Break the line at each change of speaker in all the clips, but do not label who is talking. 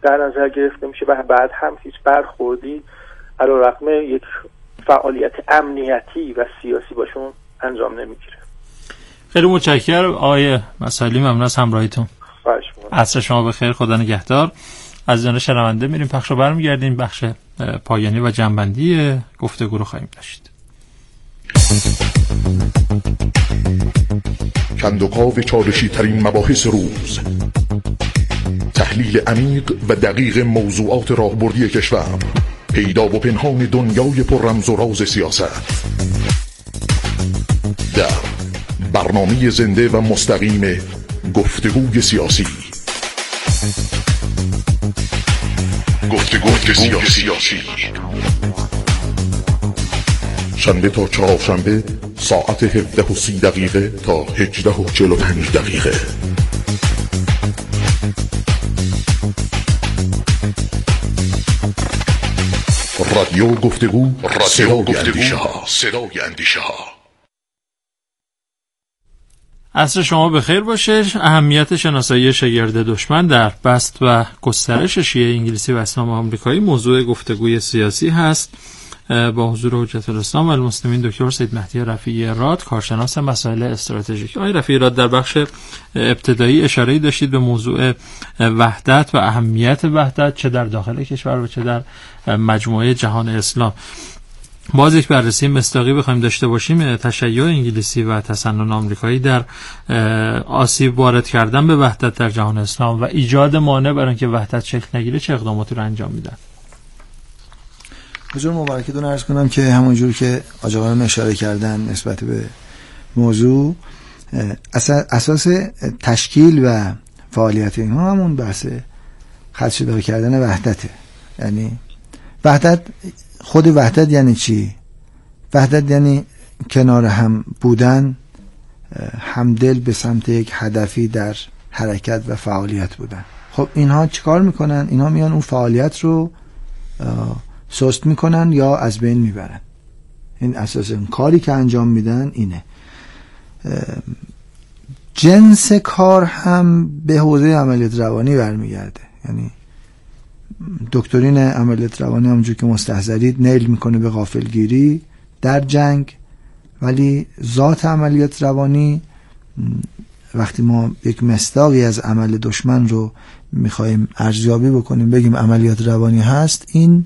در نظر گرفته میشه و بعد هم هیچ برخوردی علیرغم یک فعالیت امنیتی و سیاسی باشون انجام نمیگیره.
خیلی متشکرم آقای مسائلی، ممنون از همراهیتون.
خواهش می‌کنم.
عصر شما بخیر، خدا نگهدار. عزیزان شنونده، میریم پخش رو برمیگردیم، بخش پایانی و جنبندی گفتگو رو خواهیم داشت.
کندوکاو چالشی ترین مباحث روز، تحلیل عمیق و دقیق موضوعات راهبردی کشور، پیدا و پنهان دنیای پر رمز و راز سیاست، در برنامه زنده و مستقیم گفتگوی سیاسی. گفتگوی سیاسی شنبه تا چهارشنبه ساعت 17:30 تا 18:45. رادیو گفتگو، صدای اندیشه ها.
عصر شما بخیر باشه. اهمیت شناسایی شگرد دشمن در بست و گسترش شیعه انگلیسی و اسلام آمریکایی موضوع گفتگوی سیاسی هست، با حضور حجت الاسلام و المسلمین دکتر سید مهدی رفیعی راد، کارشناس مسائل استراتژیک. آقای رفیعی راد، در بخش ابتدایی اشاره‌ای داشتید به موضوع وحدت و اهمیت وحدت، چه در داخل کشور و چه در مجموعه جهان اسلام. باز یک بررسی مصداقی بخوایم داشته باشیم، تشیع انگلیسی و تسنن آمریکایی در آسیب وارد کردن به وحدت در جهان اسلام و ایجاد مانع برای اینکه وحدت شکل نگیره چه اقداماتی رو انجام میدن؟
حضور مبارکتون عرض کنم که همونجور که آقایان اشاره کردن نسبت به موضوع، اساس تشکیل و فعالیت اینها همون بحث خدشه‌دار کردن وحدته. یعنی وحدت، خود وحدت یعنی چی؟ وحدت یعنی کنار هم بودن، همدل به سمت یک هدفی در حرکت و فعالیت بودن. خب اینها چیکار میکنن؟ اینها میان اون فعالیت رو سست میکنن یا از بین میبرن. این اساس اون کاری که انجام میدن اینه. جنس کار هم به حوزه عملیات روانی برمیگرده. یعنی دکترین عملیات روانی همونجور که مستحضرید نیل میکنه به غافلگیری در جنگ، ولی ذات عملیات روانی وقتی ما یک مصداقی از عمل دشمن رو میخوایم ارزیابی بکنیم بگیم عملیات روانی هست، این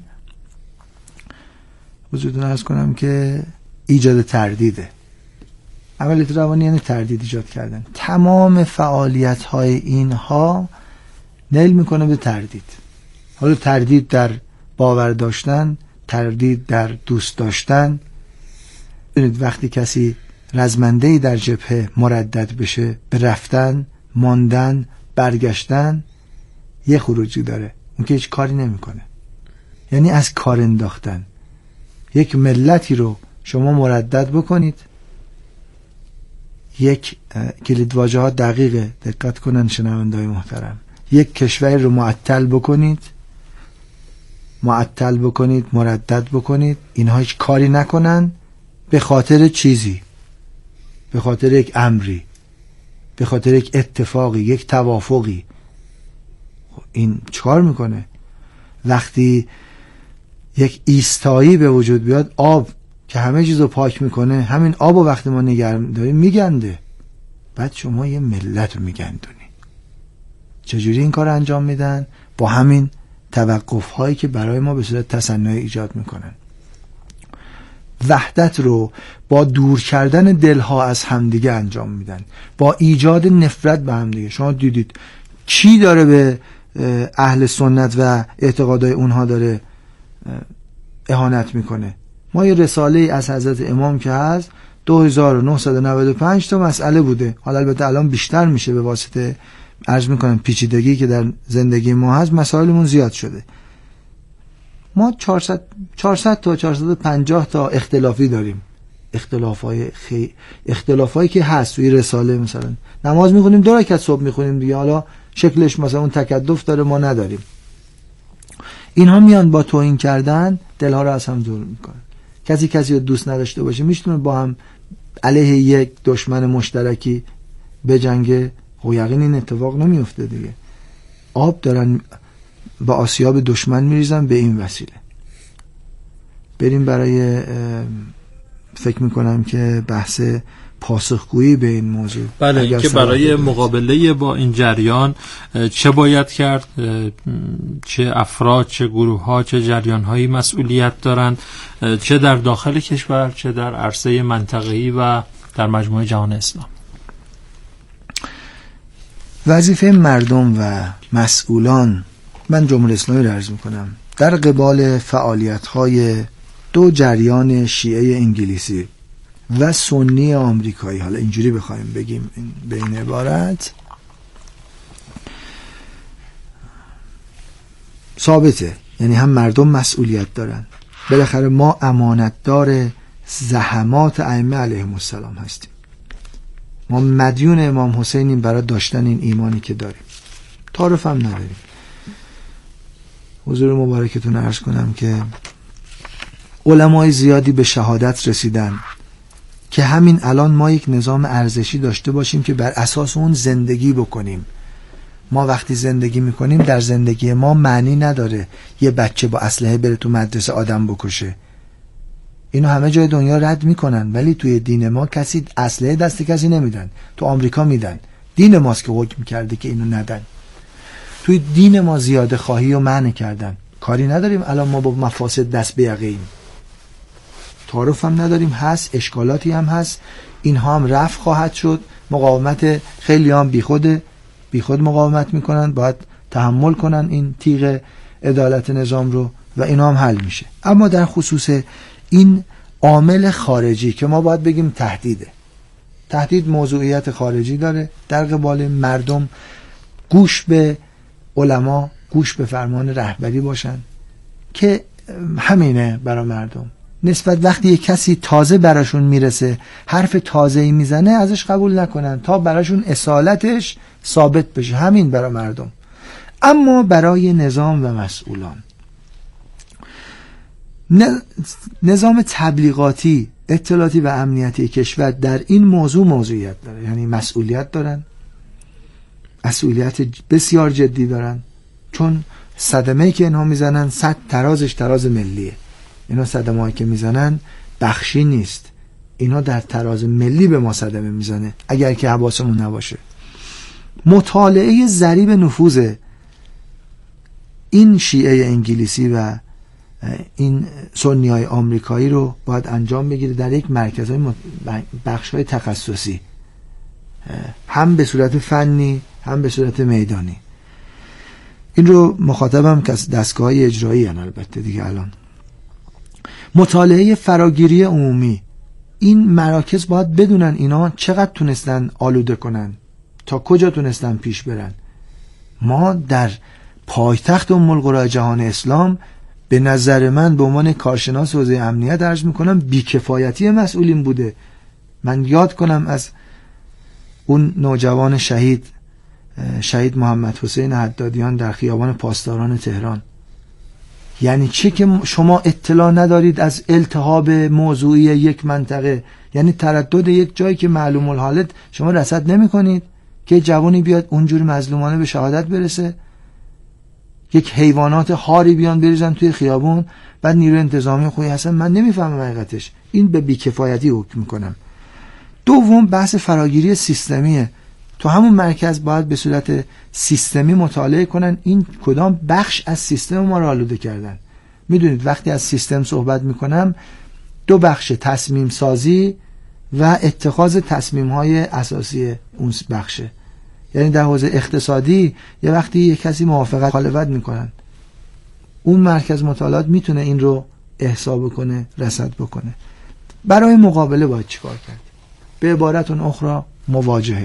وجودون ارز کنم که ایجاد تردیده. عملیات روانی یعنی تردید ایجاد کردن. تمام فعالیت های اینها نیل میکنه به تردید. حالا تردید در باور داشتن، تردید در دوست داشتن. ببینید وقتی کسی رزمنده‌ای در جبهه مردد بشه به رفتن، ماندن، برگشتن، یه خروجی داره، اون که هیچ کاری نمیکنه. یعنی از کار انداختن. یک ملتی رو شما مردد بکنید، یک کلیدواژه ها دقیقه، دقت کنن شنونده‌های محترم، یک کشور رو معطل بکنید، مردد بکنید، اینها هیچ کاری نکنن به خاطر چیزی، به خاطر یک امری، به خاطر یک اتفاقی، یک توافقی. این چیکار میکنه؟ وقتی یک ایستایی به وجود بیاد، آب که همه چیزو پاک میکنه، همین آبو وقتی ما نگه داریم میگنده، بعد شما یه ملت رو میگندونی. چجوری این کار انجام میدن؟ با همین توقف هایی که برای ما به صورت تصنعی ایجاد میکنن. وحدت رو با دور کردن دلها از همدیگه انجام میدن، با ایجاد نفرت به همدیگه. شما دیدید چی داره به اهل سنت و اعتقادهای اونها داره اهانت میکنه؟ ما یه رساله از حضرت امام که هست 2995 تا مسئله بوده، حالا البته الان بیشتر میشه به واسطه عرض میکنم پیچیدگی که در زندگی ما هست، مسائلمون زیاد شده. ما 400 تا 450 تا اختلافی داریم. اختلافایی که هست توی رساله، مثلا نماز میخونیم 2 رکعت صبح میخونیم دیگه، حالا شکلش مثلا اون تکدف داره، ما نداریم. اینها میان با توهین کردن دلها رو از هم دور میکنن. کسی رو دوست نداشته باشه میتونه با هم علیه یک دشمن مشترکی بجنگه. خب یقین این اتفاق نمیفته دیگه. آب دارن با آسیاب دشمن میریزن به این وسیله. بریم برای فکر میکنم که بحث پاسخگویی به این موضوع.
بله، اینکه برای مقابله با این جریان چه باید کرد، چه افراد، چه گروه ها، چه جریان هایی مسئولیت دارند، چه در داخل کشور، چه در عرصه منطقه‌ای و در مجموعه جهان اسلام.
وظیفه مردم و مسئولان، من جمهوری اسلامی رو عرض میکنم، در قبال فعالیت‌های دو جریان شیعه انگلیسی و سنی آمریکایی، حالا اینجوری بخوایم بگیم به این عبارت، ثابته. یعنی هم مردم مسئولیت دارن. بالاخره ما امانتدار زحمات ائمه علیهم السلام هستیم. ما مدیون امام حسینیم برای داشتن این ایمانی که داریم. تعارف هم نداریم. حضور مبارکتون عرض کنم که علمای زیادی به شهادت رسیدن که همین الان ما یک نظام ارزشی داشته باشیم که بر اساس اون زندگی بکنیم. ما وقتی زندگی میکنیم در زندگی ما معنی نداره یه بچه با اسلحه بره تو مدرسه آدم بکشه. اینو همه جای دنیا رد میکنن، ولی توی دین ما کسی اسلحه دست کسی نمیدن. تو آمریکا میدن. دین ماست که حکم کرده که اینو ندن. توی دین ما زیاده خواهی و منع کردن. کاری نداریم الان ما با مفاسد دست به یقه ایم. تعارف هم نداریم، هست اشکالاتی هم هست، اینها هم رفع خواهد شد. مقاومت خیلی هم بیخود مقاومت میکنن، باید تحمل کنن این تیغ عدالت نظام رو و اینا هم حل میشه. اما در خصوص این عامل خارجی که ما باید بگیم تهدید موضوعیت خارجی داره، در قبال مردم گوش به علما، گوش به فرمان رهبری باشن که همینه برای مردم. نسبت وقتی یک کسی تازه براشون میرسه حرف تازه‌ای میزنه ازش قبول نکنن تا براشون اصالتش ثابت بشه. همین برای مردم. اما برای نظام و مسئولان، نظام تبلیغاتی، اطلاعاتی و امنیتی کشور در این موضوع موضوعیت داره. یعنی مسئولیت دارن، مسئولیت بسیار جدی دارن، چون صدمه‌ای که اینها میزنن ترازش تراز ملیه. اینا صدمه‌ای که میزنن بخشی نیست، اینا در تراز ملی به ما صدمه میزنه اگر که حواسمون نباشه. مطالعه ضریب نفوذ این شیعه انگلیسی و این سنیای آمریکایی رو باید انجام بگیره در یک مرکزهای بخش‌های تخصصی، هم به صورت فنی هم به صورت میدانی. این رو مخاطبم که دستگاه اجرایی هن البته دیگه. الان مطالعه فراگیری عمومی، این مراکز باید بدونن اینا چقدر تونستن آلوده کنن، تا کجا تونستن پیش برن. ما در پایتخت ام القری جهان اسلام به نظر من به عنوان کارشناس حوزه امنیت عرض میکنم بیکفایتی مسئولین بوده. من یاد کنم از اون نوجوان شهید محمد حسین حدادیان در خیابان پاسداران تهران. یعنی چه که شما اطلاع ندارید از التهاب موضوعی یک منطقه، یعنی تردد یک جایی که معلوم الحالت شما رصد نمی کنید که جوانی بیاد اونجور مظلومانه به شهادت برسه، یک حیوانات هاری بیان بریزن توی خیابون، بعد نیروی انتظامی خویی هستن. من نمیفهمم حقیقتش. این به بیکفایتی حکم میکنم. دوم بحث فراگیری سیستمیه. تو همون مرکز باید به صورت سیستمی مطالعه کنن این کدام بخش از سیستم ما رو آلوده کردن. میدونید وقتی از سیستم صحبت میکنم دو بخش، تصمیم سازی و اتخاذ تصمیم های اساسی اون بخشه. یعنی در حوزه اقتصادی یه وقتی یه کسی موافقت مخالفت میکنن، اون مرکز مطالعات میتونه این رو احصا بکنه، رصد بکنه. برای مقابله باید چیکار کرد؟ به عبارت اخرى مواجهه.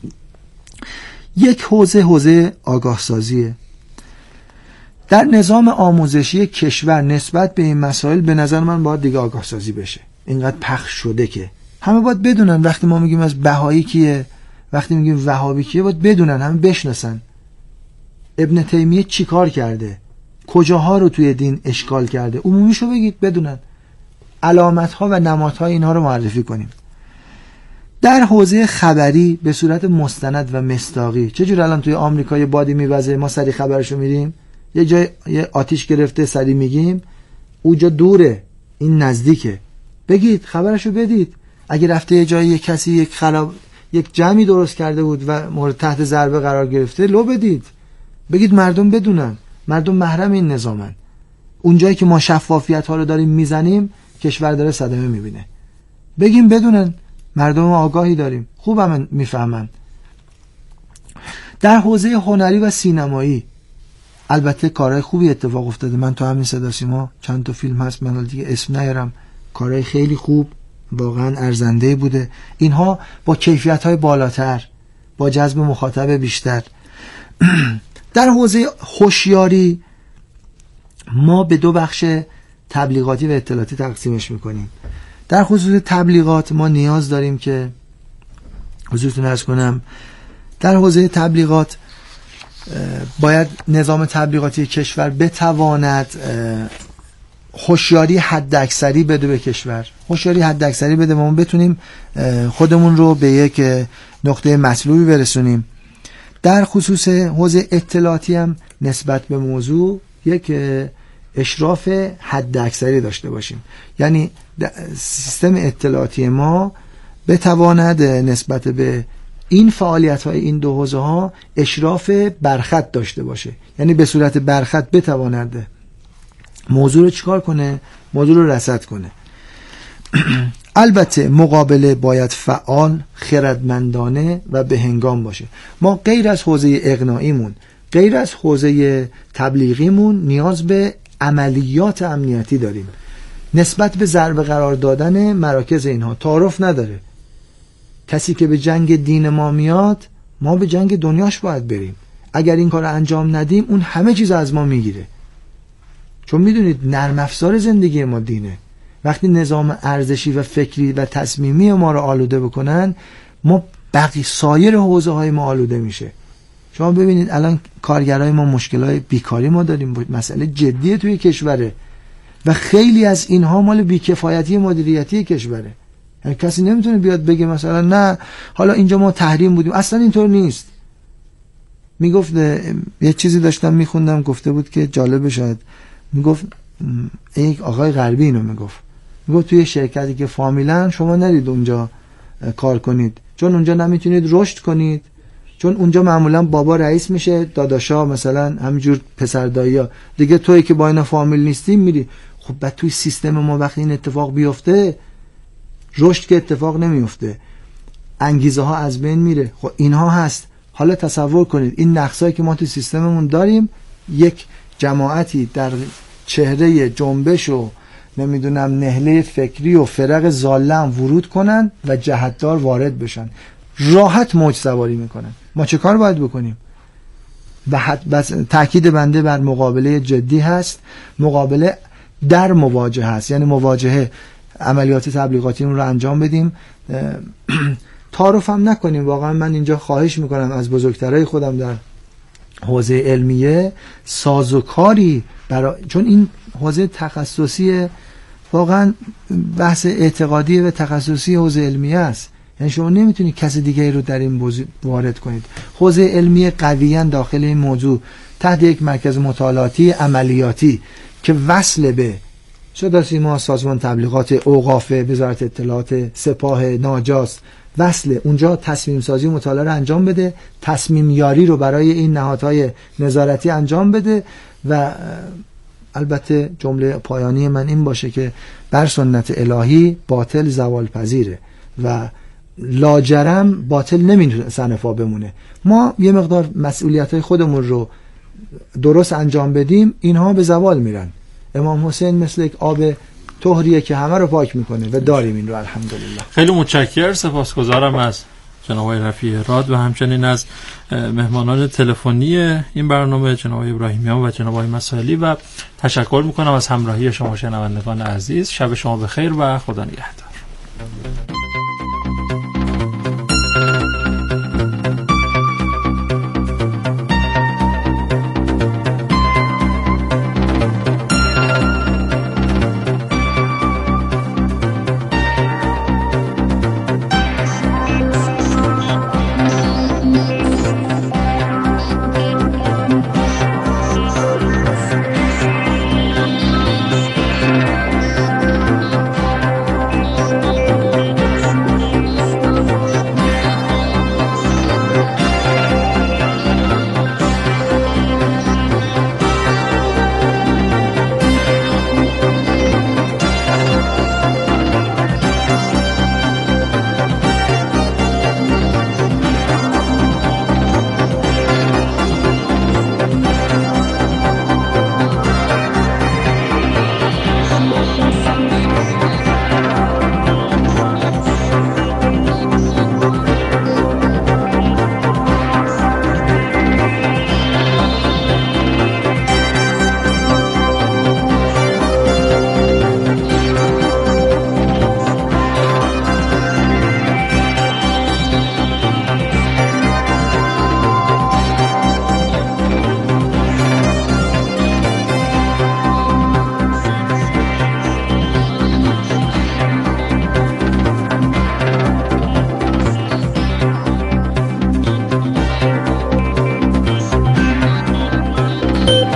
یک حوزه آگاه سازیه. در نظام آموزشی کشور نسبت به این مسائل به نظر من باید دیگه آگاه سازی بشه. اینقدر پخش شده که همه باید بدونن. وقتی ما میگیم از بهایی کیه، وقتی میگیم وهابی کیه، باید بدونن، همه بشناسن ابن تیمیه چی کار کرده، کجاها رو توی دین اشکال کرده، عمومیشو بگید بدونن، علامت‌ها و نمادها اینها رو معرفی کنیم. در حوزه خبری به صورت مستند و مصداقی، چجور الان توی آمریکا یه بادی میوزه ما سری خبرشو میریم، یه جای یه آتیش گرفته سری میگیم اونجا دوره، این نزدیکه، بگید خبرشو بدید. اگه رفته یه جایی یک کسی یک جمعی درست کرده بود و مورد تحت ضربه قرار گرفته، لو بدید، بگید مردم بدونن، مردم محرم این نظامن. اونجایی که ما شفافیت ها رو داریم میزنیم کشور داره صدمه میبینه، بگیم بدونن، مردم آگاهی داریم، خوبم میفهمن. در حوزه هنری و سینمایی البته کارهای خوبی اتفاق افتاده. من تو همین صدا سیما چند تا فیلم هست، من دیگه اسم نیارم، کارهای خیلی خوب، واقعا ارزنده بوده. اینها با کیفیت‌های بالاتر، با جذب مخاطب بیشتر. در حوزه هوشیاری ما به دو بخش تبلیغاتی و اطلاعاتی تقسیمش میکنیم. در خصوص تبلیغات ما نیاز داریم که حضورتون عرض کنم، در حوزه تبلیغات باید نظام تبلیغاتی کشور بتواند هوشیاری حداکثری بده به کشور، هوشیاری حداکثری بده و ما بتونیم خودمون رو به یک نقطه مطلوبی برسونیم. در خصوص حوزه اطلاعاتی هم نسبت به موضوع یک اشراف حداکثری داشته باشیم، یعنی سیستم اطلاعاتی ما بتواند نسبت به این فعالیت‌های این دو حوزه‌ها اشراف برخط داشته باشه، یعنی به صورت برخط بتواند موضوع رو چیکار کنه؟ موضوع رو رصد کنه. البته مقابله باید فعال، خردمندانه و به هنگام باشه. ما غیر از حوزه اقناعیمون، غیر از حوزه تبلیغیمون نیاز به عملیات امنیتی داریم. نسبت به ضربه قرار دادن مراکز اینها تعارف نداره. کسی که به جنگ دین ما میاد، ما به جنگ دنیاش باید بریم. اگر این کار انجام ندیم اون همه چیز از ما میگیره. چون میدونید نرم افزار زندگی ما دینه. وقتی نظام ارزشی و فکری و تصمیمی ما رو آلوده بکنن، ما بقیه سایر حوزه های ما آلوده میشه. شما ببینید الان کارگرای ما مشکلای بیکاری ما داریم، مسئله جدیه توی کشوره و خیلی از اینها مال بیکفایتی مدیریتی کشوره. یعنی کسی نمیتونه بیاد بگه مثلا نه حالا اینجا ما تحریم بودیم، اصلا اینطور نیست. میگفت یه چیزی داشتم میخوندم، گفته بود که جالبه، شاید میگفت یک آقای غربی اینو میگفت توی شرکتی که فامیلن شما نرید اونجا کار کنید، چون اونجا نمیتونید رشد کنید، چون اونجا معمولا بابا رئیس میشه، داداشا مثلا همینجور پسر دایی‌ها دیگه، تویی که با اینا فامیل نیستی میری. خب بعد توی سیستم ما وقتی این اتفاق بیفته، رشد که اتفاق نمیفته، انگیزه ها از بین میره. خب اینها هست. حالا تصور کنید این نقصایی که ما توی سیستممون داریم، یک جماعتی در چهره جنبش و نمیدونم نهله فکری و فرق ظالم ورود کنن و جهتدار وارد بشن، راحت موج سواری میکنن. ما چه کار باید بکنیم؟ بس تاکید بنده بر مقابله جدی هست، مقابله در مواجهه هست، یعنی مواجهه عملیات تبلیغاتی رو انجام بدیم، تعارف هم نکنیم. واقعا من اینجا خواهش میکنم از بزرگترای خودم در حوزه علمیه، سازوکاری چون این حوزه تخصصی، واقعا بحث اعتقادی و تخصصی حوزه علمیه است. یعنی شما نمیتونید کسی دیگه رو در این وارد کنید. حوزه علمیه قویاً داخل این موضوع تحت یک مرکز مطالعاتی عملیاتی که وصل به صدا سیما، سازمان تبلیغات، اوقاف، وزارت اطلاعات، سپاه، ناجاست، وصل اونجا تصمیم سازی مطالعه رو انجام بده، تصمیم یاری رو برای این نهادهای نظارتی انجام بده. و البته جمله پایانی من این باشه که بر سنت الهی باطل زوال پذیره و لاجرم باطل نمیتونه سنفا بمونه. ما یه مقدار مسئولیت‌های خودمون رو درست انجام بدیم، اینها به زوال میرن. امام حسین مثل یک آب طهریه که همه رو پاک میکنه و داریم این رو الحمدلله.
خیلی متشکرم، سپاسگزارم از جناب آقای رفیع راد و همچنین از مهمانان تلفنی این برنامه جناب ابراهیمیان و جناب آقای مسائلی و تشکر میکنم از همراهی شما شنوندگان عزیز. شب شما بخیر و خدا نگهدار.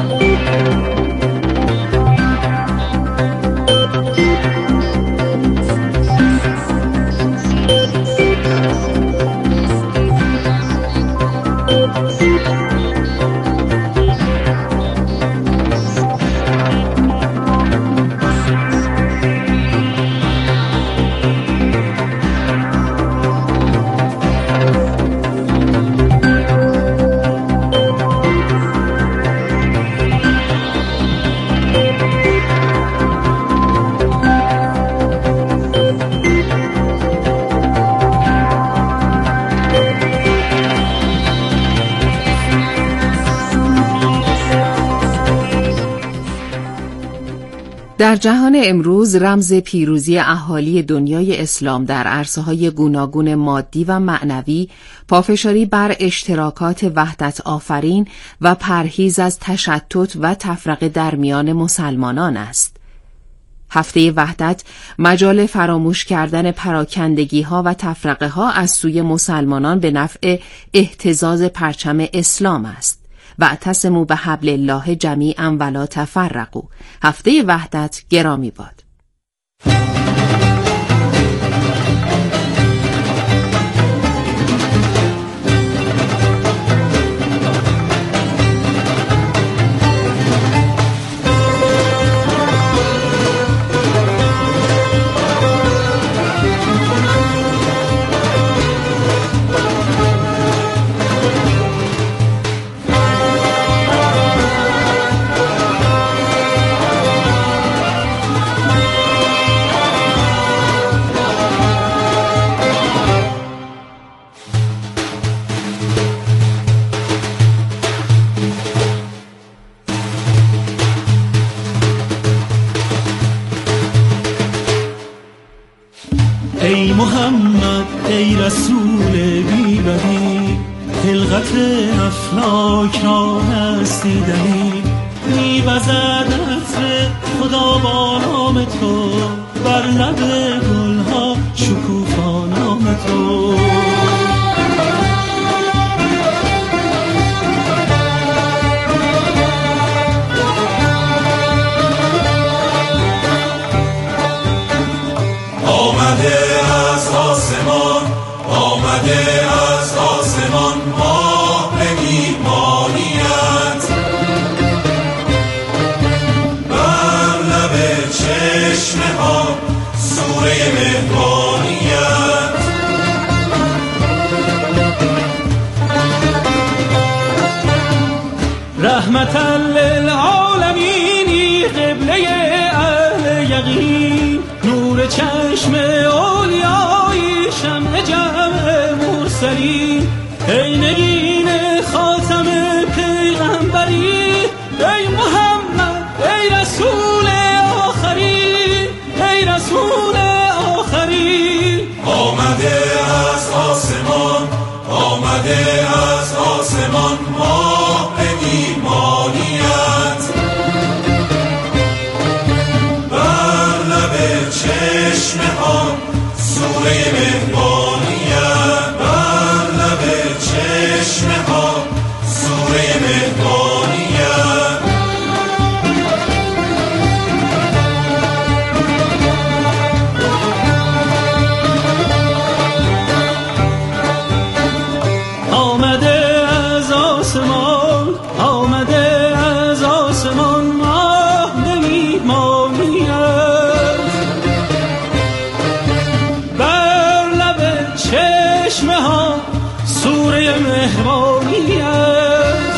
در جهان امروز رمز پیروزی اهالی دنیای اسلام در عرصه‌های گوناگون مادی و معنوی پافشاری بر اشتراکات وحدت آفرین و پرهیز از تشتت و تفرقه در میان مسلمانان است. هفته وحدت مجال فراموش کردن پراکندگی‌ها و تفرقه‌ها از سوی مسلمانان به نفع اهتزاز پرچم اسلام است. واعتصموا بحبل الله جمیعا ولا تفرقوا. هفته وحدت گرامی باد.
ای محمد ای رسول بی‌بدیل، خلقت افلاک را نستیدنی، می‌وزد عطر خدا با نام تو، بر لب گلها شکوفا نام تو.
آمده از آسمان ماه میهمانیت، بر لب چشمه ها سوره مهربانیت.
رحمتا للعالمینی قبله اهل یقین، نور چشم اولیایی شمع جمع مرسلین، ای نگین خاتم پیغمبری، ای محمد ای رسول آخری، ای رسول آخری.
آمده از آسمان، آمده از آسمان ماه ایمانیت، بر لب چشمه ها سوره مهربانیت، بر لب چشمه ها سوره مهربانیت.
آمده از آسمان، آمده از آسمان ماه میهمانیت، بر لب چشمه ها سوره مهربانیت.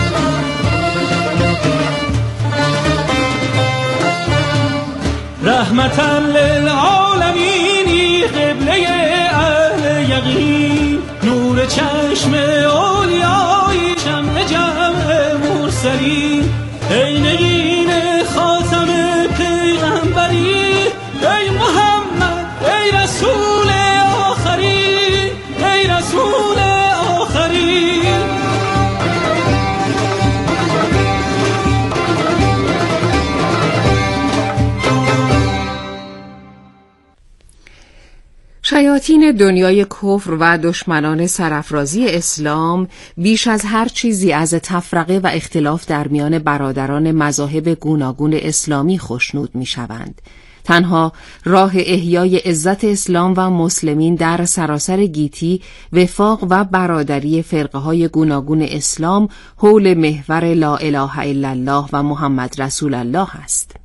رحمتا للعالمینی قبله اهل یقین، نور چشم اولیایی شمع جمع مرسلین، ای نگین خاتم پیغمبری، ای محمد ای رسول آخری، ای رسول آخری.
شایان شیاطین دنیای کفر و دشمنان سرافرازی اسلام بیش از هر چیزی از تفرقه و اختلاف در میان برادران مذاهب گوناگون اسلامی خوشنود می‌شوند. تنها راه احیای عزت اسلام و مسلمین در سراسر گیتی وفاق و برادری فرقه‌های گوناگون اسلام حول محور لا اله الا الله و محمد رسول الله است.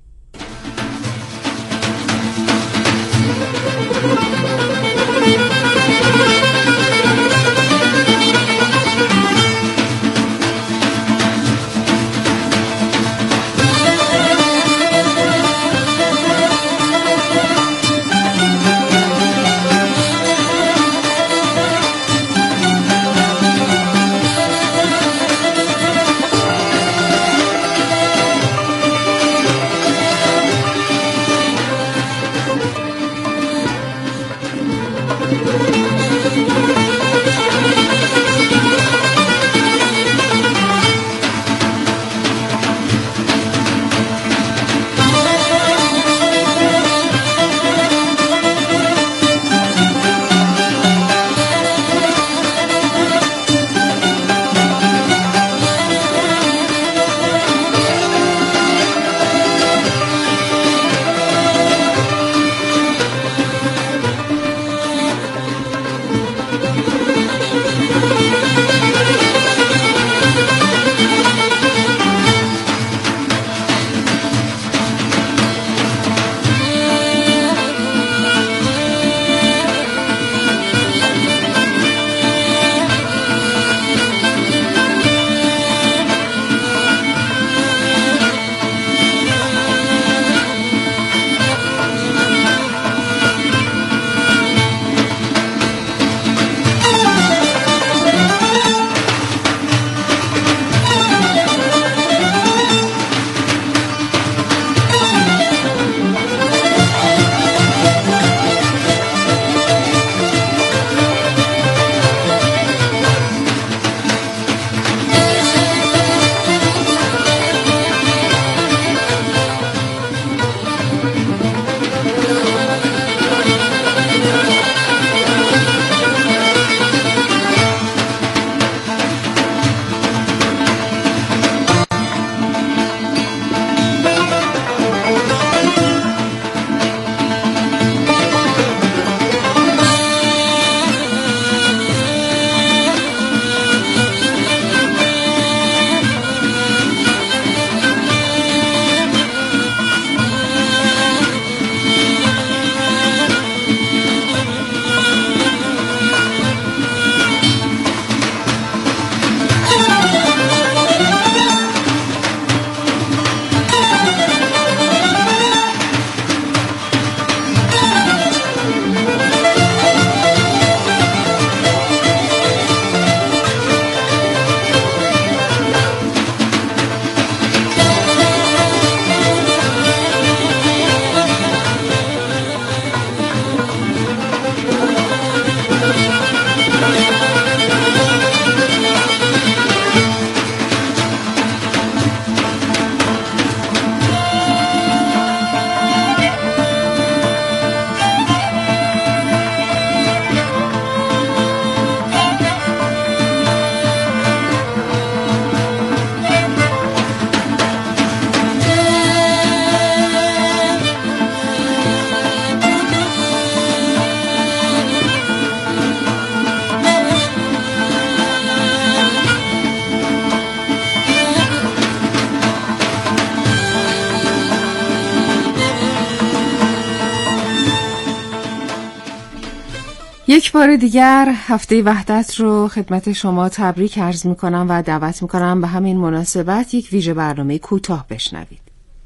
یک بار دیگر هفته وحدت رو خدمت شما تبریک عرض میکنم و دعوت میکنم به همین مناسبت یک ویژه برنامه کوتاه بشنوید.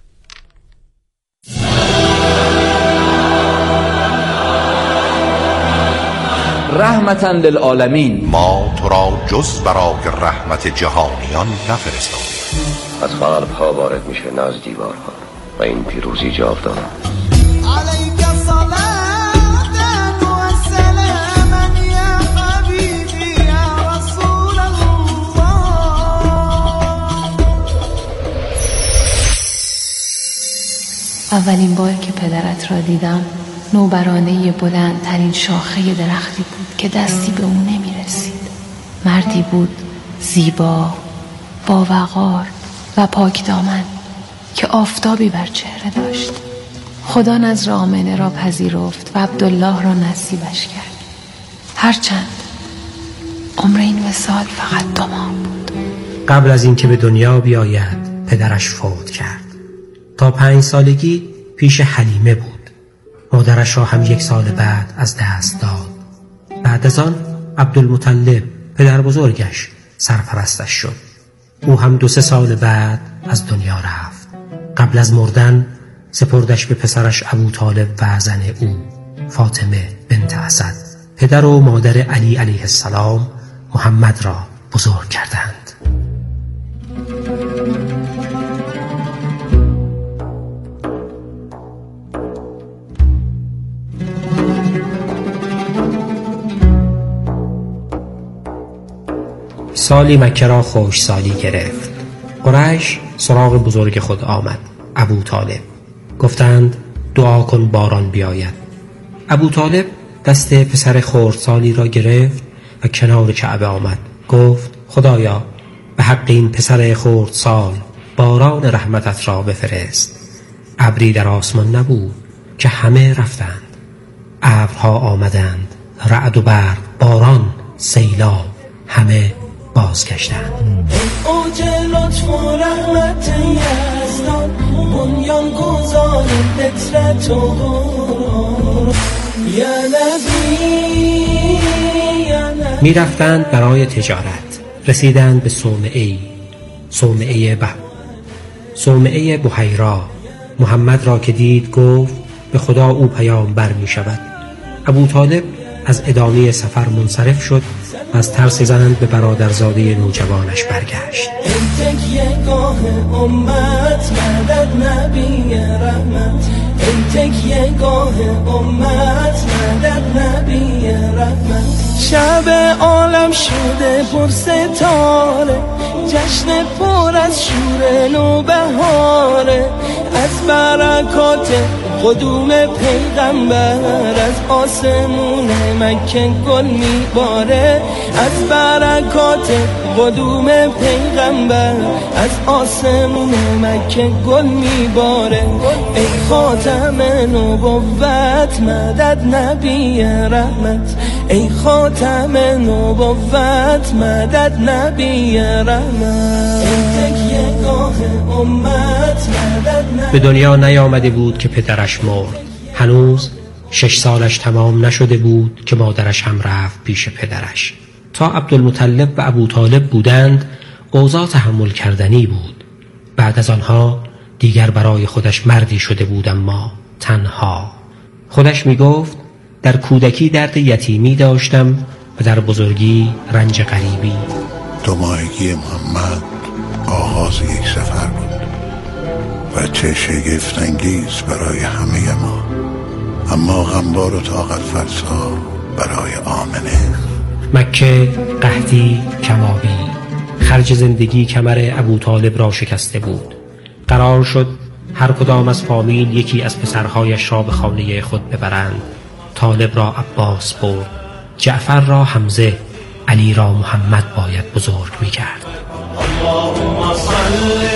رحمتاً للعالمین،
ما تو را جز برای رحمت جهانیان نفرستادیم.
از قلب‌ها وارد میشه نه از دیوارها و این پیروزی جاودانه.
علیک صلاة و سلام یا حبیبی یا رسول الله.
اولین بار که پدرت را دیدم نوبرانه بلندترین شاخه درختی بود که دستی به اون نمی رسید. مردی بود زیبا، با وقار و پاک دامن که آفتابی بر چهره داشت. خدا نذر آمنه را پذیرفت و عبدالله را نصیبش کرد. هرچند عمر این وصال فقط 2 ماه بود.
قبل از اینکه به دنیا بیاید پدرش فوت کرد. تا 5 سالگی پیش حلیمه بود. مادرش را هم 1 سال بعد از دست داد. بعد از آن عبدالمطلب پدر بزرگش سرپرستش شد. او هم 2-3 سال بعد از دنیا رفت. قبل از مردن سپردش به پسرش ابوطالب و زن او فاطمه بنت اسد. پدر و مادر علی علیه السلام محمد را بزرگ کردند. سالی مکه را خوشسالی گرفت. قریش سراغ بزرگ خود آمد، ابوطالب. گفتند دعا کن باران بیاید. ابوطالب دست پسر خردسالی را گرفت و کنار کعبه آمد. گفت خدایا به حق این پسر خردسال باران رحمتت را بفرست. ابری در آسمان نبود که همه رفتند. ابرها آمدند، رعد و برق، باران، سیلاب، همه بازگشتند.
اوج لطف و رحمت یزدان، بنیان گذار فطرت و قرآن. یا نبی
می رفتند برای تجارت. رسیدند به صومعه بحیرا. محمد را که دید گفت به خدا او پیامبر می شود. ابوطالب از ادامه سفر منصرف شد و از ترس زن به برادرزاده نوجوانش برگشت.
ای تکیه‌گاه امت مدد نبی رحمت، ای تکیه‌گاه امت مدد نبی رحمت. شب عالم شده پر ستاره، جشن پر از شور نوبهاره. از برکات قدوم پیغمبر از آسمون مکه گل میباره. از برکات قدوم پیغمبر از آسمون مکه گل میباره. ای خاتم نبوت مدد نبی رحمت، ای خاتم نبوت مدد نبی رحمت. ای تکیه‌گاه امت مدد نبی.
به دنیا نیامده بود که پدرش مرد. هنوز 6 سالش تمام نشده بود که مادرش هم رفت پیش پدرش. تا عبدالمطلب و ابوطالب بودند اوضاع تحمل کردنی بود. بعد از آنها دیگر برای خودش مردی شده بود، اما تنها. خودش می گفت در کودکی درد یتیمی داشتم و در بزرگی رنج غریبی.
2 ماهگی محمد آغاز یک سفر بود و چه شگفت انگیز برای همه ما، اما غمبار و طاقت فرسا برای آمنه.
مکه قحطی، کمابی، خرج زندگی کمر ابوطالب را شکسته بود. قرار شد هر کدام از فامیل یکی از پسرهایش را به خانه خود ببرند. طالب را عباس برد، جعفر را حمزه، علی را محمد باید بزرگ می‌کرد.